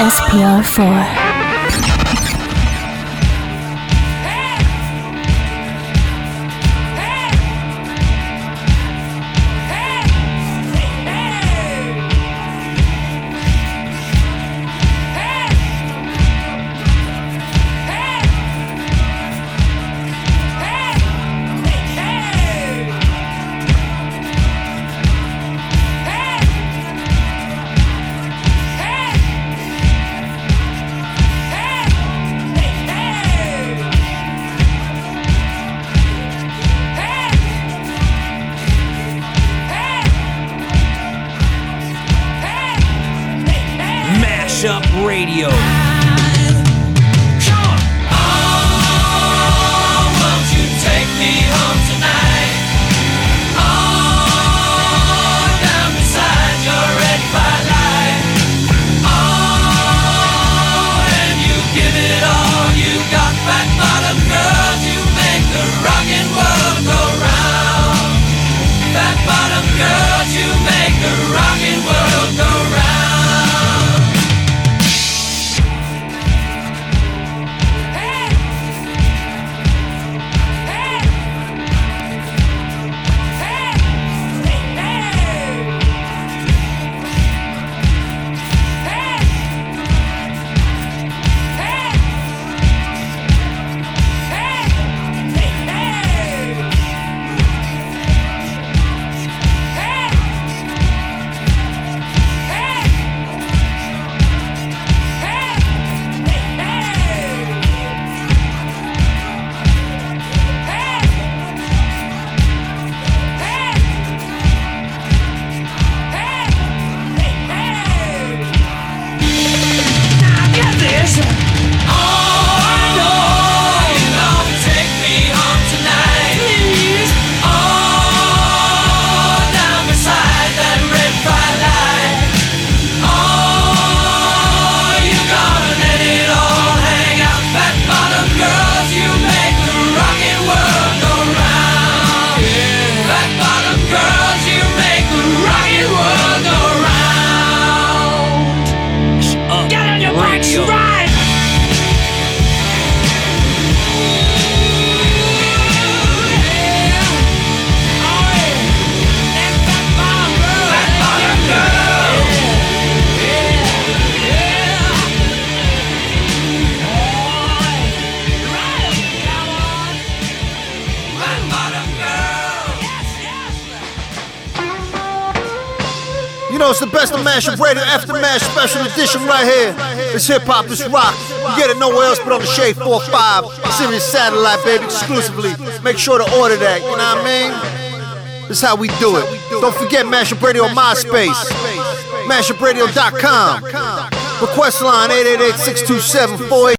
is PR4. Up Radio. It's the best of Mash Up Radio, Aftermath special edition right here. It's hip hop, it's rock. You get it nowhere else but on the Shade 4-5 Sirius Satellite, baby, exclusively. Make sure to order that, you know what I mean? This is how we do it. Don't forget Mash Up Radio on MySpace, mashupradio.com. Request line 888-627-48.